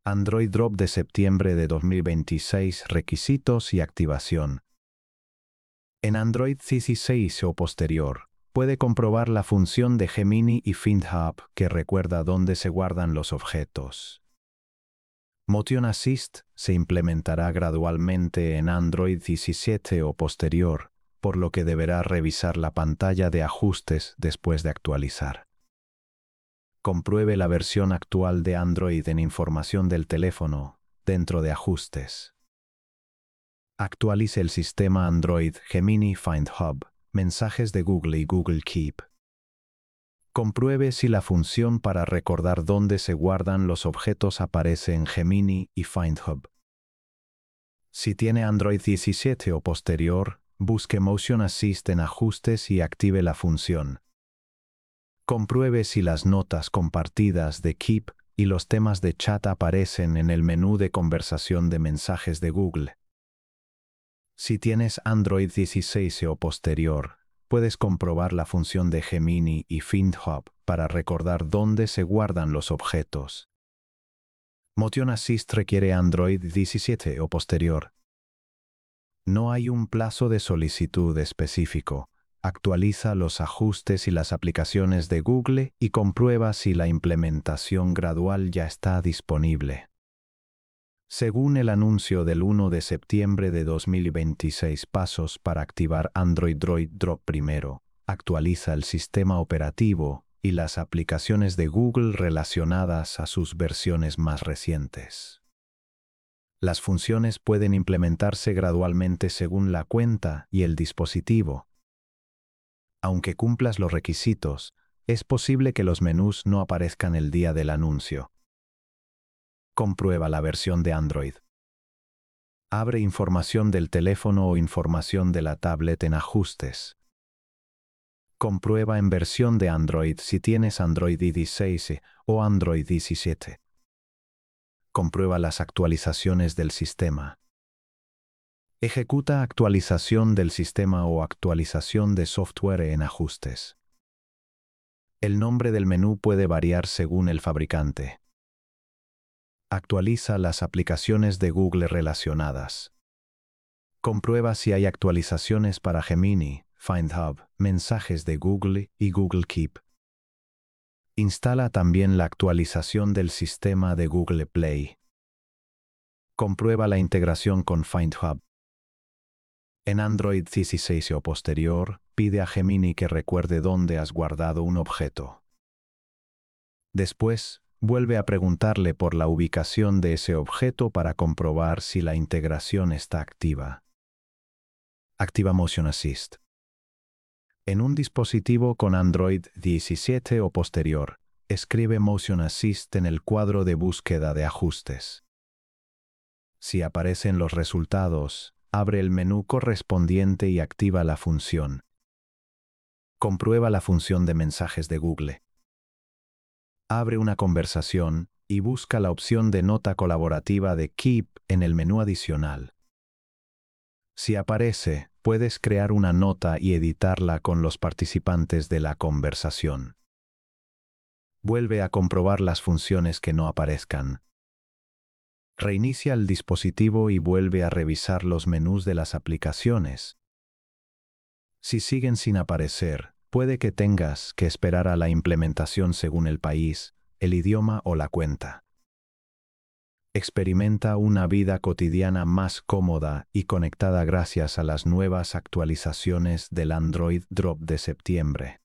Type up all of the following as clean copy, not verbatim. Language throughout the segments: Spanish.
Android Drop de septiembre de 2026, requisitos y activación. En Android 16 o posterior, puede comprobar la función de Gemini y FindHub que recuerda dónde se guardan los objetos. Motion Assist se implementará gradualmente en Android 17 o posterior, por lo que deberá revisar la pantalla de ajustes después de actualizar. Compruebe la versión actual de Android en información del teléfono, dentro de ajustes. Actualice el sistema Android Gemini FindHub, mensajes de Google y Google Keep. Compruebe si la función para recordar dónde se guardan los objetos aparece en Gemini y FindHub. Si tiene Android 17 o posterior, busque Motion Assist en ajustes y active la función. Compruebe si las notas compartidas de Keep y los temas de chat aparecen en el menú de conversación de mensajes de Google. Si tienes Android 16 o posterior, puedes comprobar la función de Gemini y FindHub para recordar dónde se guardan los objetos. Motion Assist requiere Android 17 o posterior. No hay un plazo de solicitud específico. Actualiza los ajustes y las aplicaciones de Google y comprueba si la implementación gradual ya está disponible. Según el anuncio del 1 de septiembre de 2026, pasos para activar Android Drop primero, actualiza el sistema operativo y las aplicaciones de Google relacionadas a sus versiones más recientes. Las funciones pueden implementarse gradualmente según la cuenta y el dispositivo. Aunque cumplas los requisitos, es posible que los menús no aparezcan el día del anuncio. Comprueba la versión de Android. Abre información del teléfono o información de la tablet en ajustes. Comprueba en versión de Android si tienes Android 16 o Android 17. Comprueba las actualizaciones del sistema. Ejecuta actualización del sistema o actualización de software en ajustes. El nombre del menú puede variar según el fabricante. Actualiza las aplicaciones de Google relacionadas. Comprueba si hay actualizaciones para Gemini, FindHub, mensajes de Google y Google Keep. Instala también la actualización del sistema de Google Play. Comprueba la integración con FindHub. En Android 16 o posterior, pide a Gemini que recuerde dónde has guardado un objeto. Después, vuelve a preguntarle por la ubicación de ese objeto para comprobar si la integración está activa. Activa Motion Assist. En un dispositivo con Android 17 o posterior, escribe Motion Assist en el cuadro de búsqueda de ajustes. Si aparecen los resultados, abre el menú correspondiente y activa la función. Comprueba la función de mensajes de Google. Abre una conversación y busca la opción de nota colaborativa de Keep en el menú adicional. Si aparece, puedes crear una nota y editarla con los participantes de la conversación. Vuelve a comprobar las funciones que no aparezcan. Reinicia el dispositivo y vuelve a revisar los menús de las aplicaciones. Si siguen sin aparecer, puede que tengas que esperar a la implementación según el país, el idioma o la cuenta. Experimenta una vida cotidiana más cómoda y conectada gracias a las nuevas actualizaciones del Android Drop de septiembre.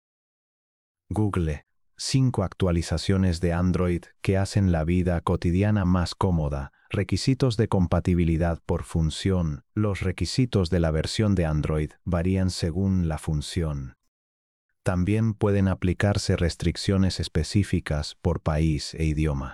Google, 5 actualizaciones de Android que hacen la vida cotidiana más cómoda. Requisitos de compatibilidad por función. Los requisitos de la versión de Android varían según la función. También pueden aplicarse restricciones específicas por país e idioma.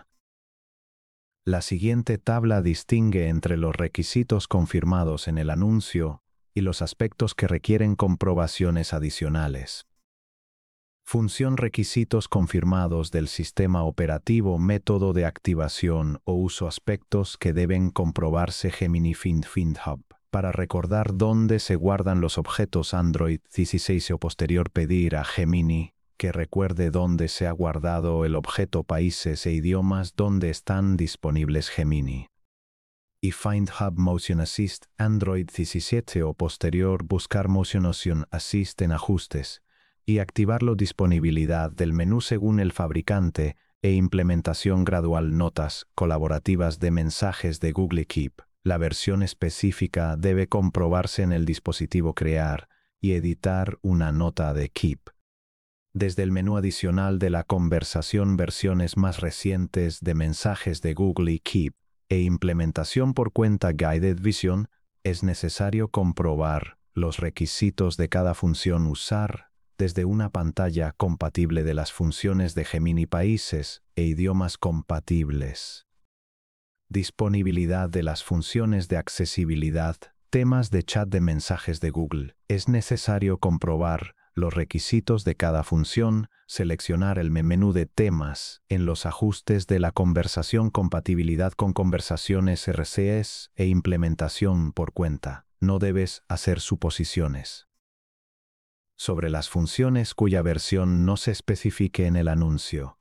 La siguiente tabla distingue entre los requisitos confirmados en el anuncio y los aspectos que requieren comprobaciones adicionales. Función requisitos confirmados del sistema operativo, método de activación o uso, aspectos que deben comprobarse Gemini FindHub. Para recordar dónde se guardan los objetos Android 16 o posterior, pedir a Gemini que recuerde dónde se ha guardado el objeto países e idiomas donde están disponibles Gemini. Y Find Hub Motion Assist Android 17 o posterior buscar Motion Assist en ajustes y activarlo disponibilidad del menú según el fabricante e implementación gradual notas colaborativas de mensajes de Google Keep. La versión específica debe comprobarse en el dispositivo crear y editar una nota de Keep. Desde el menú adicional de la conversación versiones más recientes de mensajes de Google y Keep e implementación por cuenta Guided Vision, es necesario comprobar los requisitos de cada función usar desde una pantalla compatible de las funciones de Gemini países e idiomas compatibles. Disponibilidad de las funciones de accesibilidad, temas de chat de mensajes de Google. Es necesario comprobar los requisitos de cada función, seleccionar el menú de temas en los ajustes de la conversación, compatibilidad con conversaciones RCS e implementación por cuenta. No debes hacer suposiciones sobre las funciones cuya versión no se especifique en el anuncio.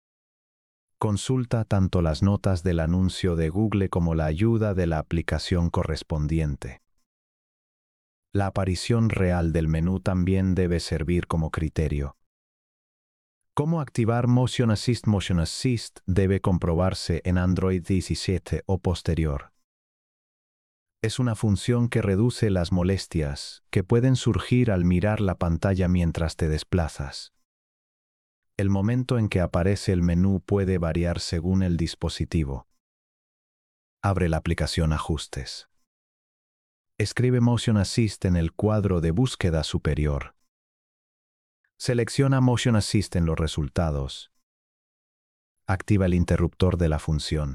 Consulta tanto las notas del anuncio de Google como la ayuda de la aplicación correspondiente. La aparición real del menú también debe servir como criterio. ¿Cómo activar Motion Assist? Motion Assist debe comprobarse en Android 17 o posterior. Es una función que reduce las molestias que pueden surgir al mirar la pantalla mientras te desplazas. El momento en que aparece el menú puede variar según el dispositivo. Abre la aplicación Ajustes. Escribe Motion Assist en el cuadro de búsqueda superior. Selecciona Motion Assist en los resultados. Activa el interruptor de la función.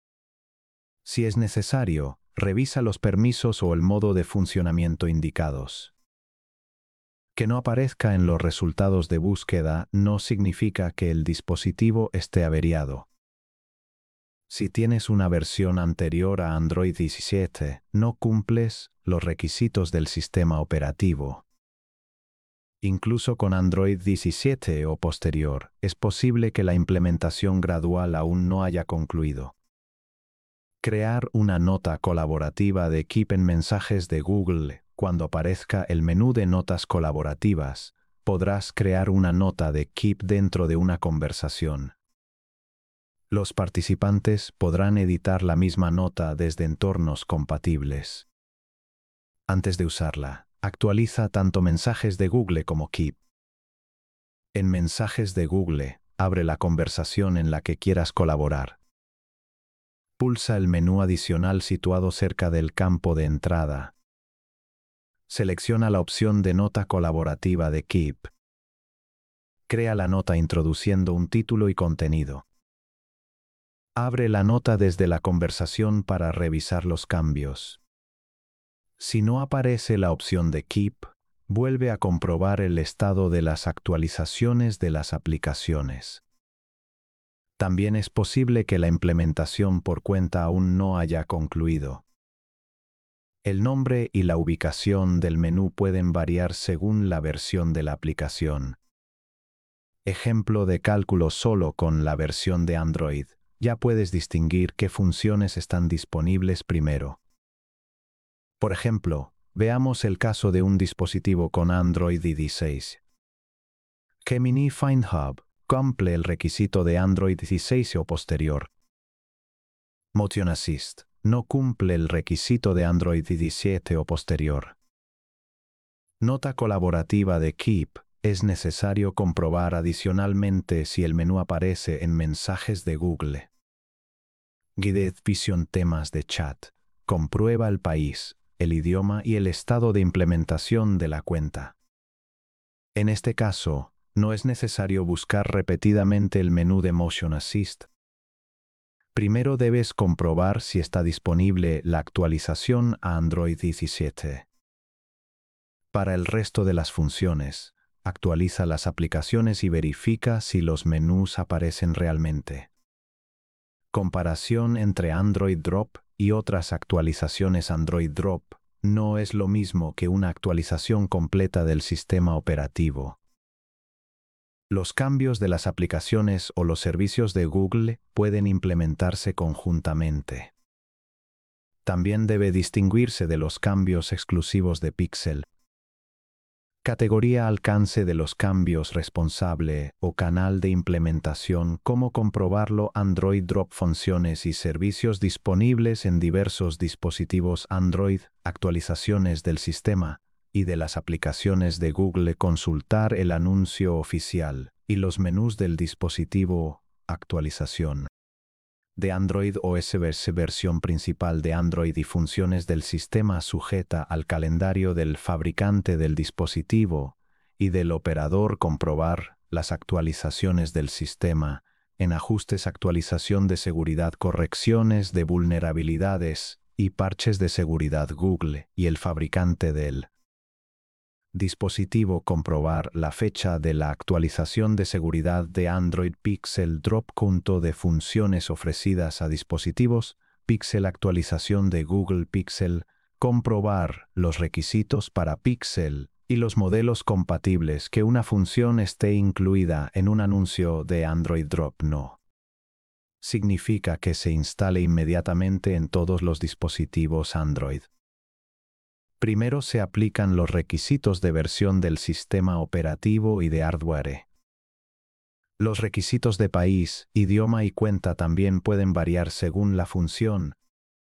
Si es necesario, revisa los permisos o el modo de funcionamiento indicados. Que no aparezca en los resultados de búsqueda no significa que el dispositivo esté averiado. Si tienes una versión anterior a Android 17, no cumples los requisitos del sistema operativo. Incluso con Android 17 o posterior, es posible que la implementación gradual aún no haya concluido. Crear una nota colaborativa de Keep en mensajes de Google. Cuando aparezca el menú de notas colaborativas, podrás crear una nota de Keep dentro de una conversación. Los participantes podrán editar la misma nota desde entornos compatibles. Antes de usarla, actualiza tanto mensajes de Google como Keep. En mensajes de Google, abre la conversación en la que quieras colaborar. Pulsa el menú adicional situado cerca del campo de entrada. Selecciona la opción de nota colaborativa de Keep. Crea la nota introduciendo un título y contenido. Abre la nota desde la conversación para revisar los cambios. Si no aparece la opción de Keep, vuelve a comprobar el estado de las actualizaciones de las aplicaciones. También es posible que la implementación por cuenta aún no haya concluido. El nombre y la ubicación del menú pueden variar según la versión de la aplicación. Ejemplo de cálculo solo con la versión de Android. Ya puedes distinguir qué funciones están disponibles primero. Por ejemplo, veamos el caso de un dispositivo con Android 16. Gemini Find Hub cumple el requisito de Android 16 o posterior. Motion Assist no cumple el requisito de Android 17 o posterior. Nota colaborativa de Keep. Es necesario comprobar adicionalmente si el menú aparece en mensajes de Google. Guided Vision temas de chat. Comprueba el país, el idioma y el estado de implementación de la cuenta. En este caso, no es necesario buscar repetidamente el menú de Motion Assist. Primero debes comprobar si está disponible la actualización a Android 17. Para el resto de las funciones, actualiza las aplicaciones y verifica si los menús aparecen realmente. Comparación entre Android Drop y otras actualizaciones. Android Drop no es lo mismo que una actualización completa del sistema operativo. Los cambios de las aplicaciones o los servicios de Google pueden implementarse conjuntamente. También debe distinguirse de los cambios exclusivos de Pixel. Categoría alcance de los cambios responsable o canal de implementación. Cómo comprobarlo. Android Drop funciones y servicios disponibles en diversos dispositivos Android, actualizaciones del sistema y de las aplicaciones de Google. Consultar el anuncio oficial y los menús del dispositivo. Actualización de Android OS versión principal de Android y funciones del sistema sujeta al calendario del fabricante del dispositivo y del operador. Comprobar las actualizaciones del sistema en ajustes, actualización de seguridad, correcciones de vulnerabilidades y parches de seguridad. Google y el fabricante del dispositivo. Comprobar la fecha de la actualización de seguridad de Android Pixel Drop. De funciones ofrecidas a dispositivos Pixel. Actualización de Google Pixel. Comprobar los requisitos para Pixel y los modelos compatibles. Que una función esté incluida en un anuncio de Android Drop no significa que se instale inmediatamente en todos los dispositivos Android. Primero se aplican los requisitos de versión del sistema operativo y de hardware. Los requisitos de país, idioma y cuenta también pueden variar según la función.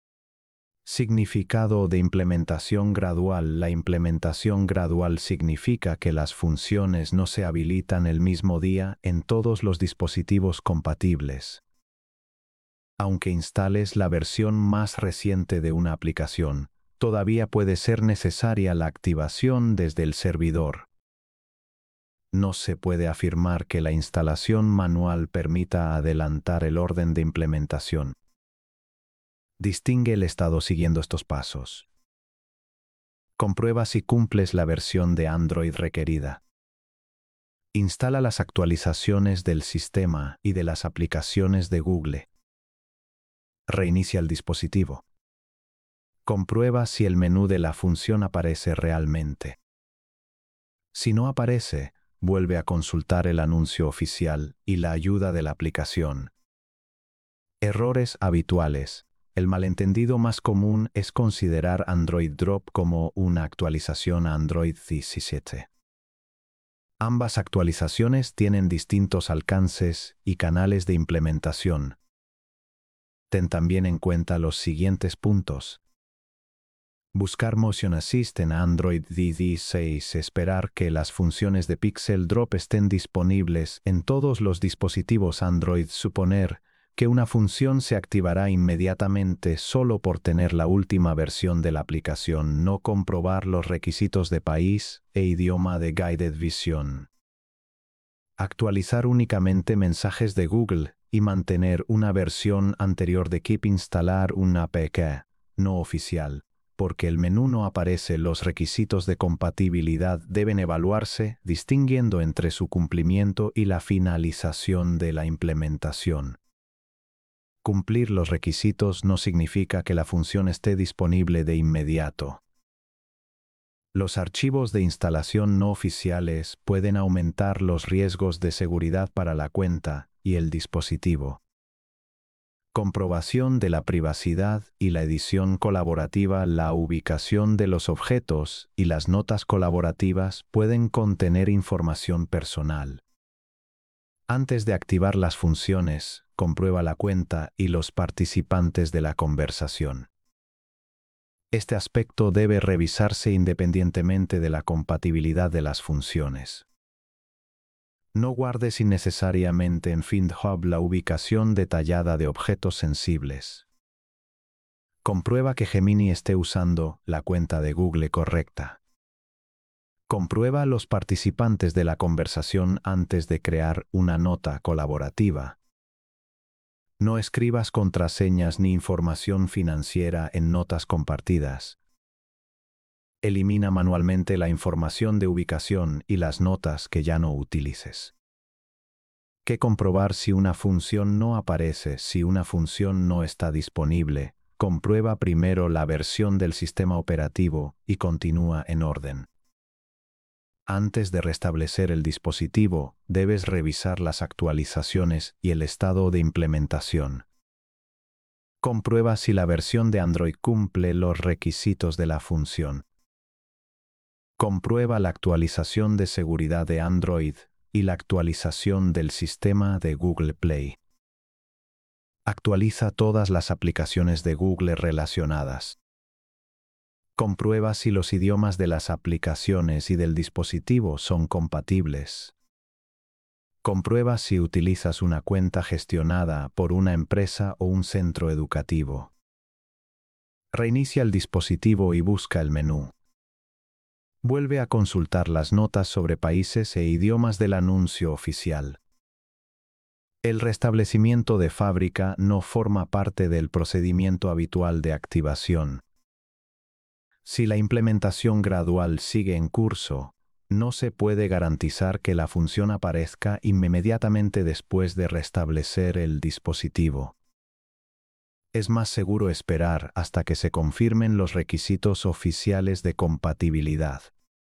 Significado de implementación gradual. La implementación gradual significa que las funciones no se habilitan el mismo día en todos los dispositivos compatibles. Aunque instales la versión más reciente de una aplicación, todavía puede ser necesaria la activación desde el servidor. No se puede afirmar que la instalación manual permita adelantar el orden de implementación. Distingue el estado siguiendo estos pasos. Comprueba si cumples la versión de Android requerida. Instala las actualizaciones del sistema y de las aplicaciones de Google. Reinicia el dispositivo. Comprueba si el menú de la función aparece realmente. Si no aparece, vuelve a consultar el anuncio oficial y la ayuda de la aplicación. Errores habituales. El malentendido más común es considerar Android Drop como una actualización a Android 17. Ambas actualizaciones tienen distintos alcances y canales de implementación. Ten también en cuenta los siguientes puntos. Buscar Motion Assist en Android 16. Esperar que las funciones de Pixel Drop estén disponibles en todos los dispositivos Android. Suponer que una función se activará inmediatamente solo por tener la última versión de la aplicación. No comprobar los requisitos de país e idioma de Guided Vision. Actualizar únicamente mensajes de Google y mantener una versión anterior de Keep. Instalar una APK no oficial. Porque el menú no aparece, los requisitos de compatibilidad deben evaluarse distinguiendo entre su cumplimiento y la finalización de la implementación. Cumplir los requisitos no significa que la función esté disponible de inmediato. Los archivos de instalación no oficiales pueden aumentar los riesgos de seguridad para la cuenta y el dispositivo. Comprobación de la privacidad y la edición colaborativa. La ubicación de los objetos y las notas colaborativas pueden contener información personal. Antes de activar las funciones, comprueba la cuenta y los participantes de la conversación. Este aspecto debe revisarse independientemente de la compatibilidad de las funciones. No guardes innecesariamente en FindHub la ubicación detallada de objetos sensibles. Comprueba que Gemini esté usando la cuenta de Google correcta. Comprueba a los participantes de la conversación antes de crear una nota colaborativa. No escribas contraseñas ni información financiera en notas compartidas. Elimina manualmente la información de ubicación y las notas que ya no utilices. Que comprobar si una función no aparece. Si una función no está disponible, comprueba primero la versión del sistema operativo y continúa en orden. Antes de restablecer el dispositivo, debes revisar las actualizaciones y el estado de implementación. Comprueba si la versión de Android cumple los requisitos de la función. Comprueba la actualización de seguridad de Android y la actualización del sistema de Google Play. Actualiza todas las aplicaciones de Google relacionadas. Comprueba si los idiomas de las aplicaciones y del dispositivo son compatibles. Comprueba si utilizas una cuenta gestionada por una empresa o un centro educativo. Reinicia el dispositivo y busca el menú. Vuelve a consultar las notas sobre países e idiomas del anuncio oficial. El restablecimiento de fábrica no forma parte del procedimiento habitual de activación. Si la implementación gradual sigue en curso, no se puede garantizar que la función aparezca inmediatamente después de restablecer el dispositivo. Es más seguro esperar hasta que se confirmen los requisitos oficiales de compatibilidad.